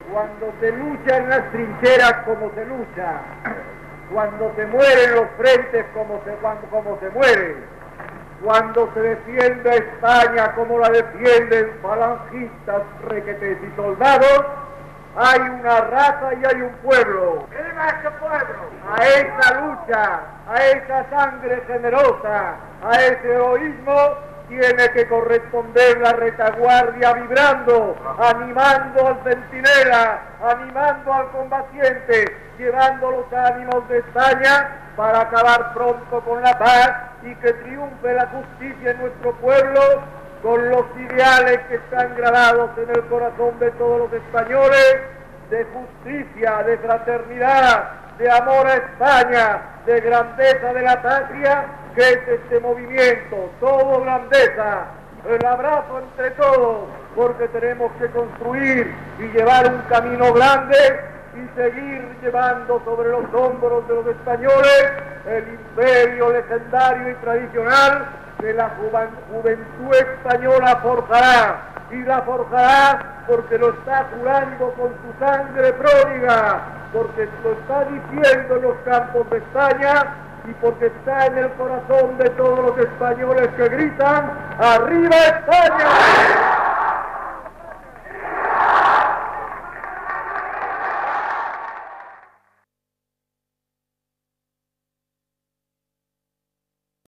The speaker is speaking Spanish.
Cuando se lucha en las trincheras como se lucha, cuando se muere en los frentes como se muere, cuando se defiende a España como la defienden falangistas, requetés y soldados, hay una raza y hay un pueblo. ¿Qué más que pueblo? A esa lucha, a esa sangre generosa, a ese heroísmo, tiene que corresponder la retaguardia vibrando, animando al centinela, animando al combatiente, llevando los ánimos de España para acabar pronto con la paz y que triunfe la justicia en nuestro pueblo con los ideales que están grabados en el corazón de todos los españoles, de justicia, de fraternidad, de amor a España, de grandeza de la patria, que es este movimiento, todo grandeza, el abrazo entre todos, porque tenemos que construir y llevar un camino grande y seguir llevando sobre los hombros de los españoles el imperio legendario y tradicional que la juventud española forjará, y la forjará porque lo está jurando con su sangre pródiga, porque lo está diciendo en los campos de España y porque está en el corazón de todos los españoles que gritan ¡Arriba España!